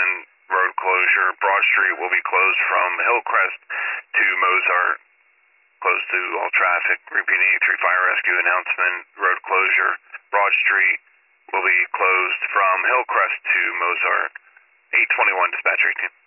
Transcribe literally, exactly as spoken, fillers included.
announcement, road closure. Broad Street will be closed from Hillcrest to Mozart, closed to all traffic. Repeating eight three fire rescue announcement, road closure. Broad Street will be closed from Hillcrest to Mozart. eight twenty-one dispatcher eighteen.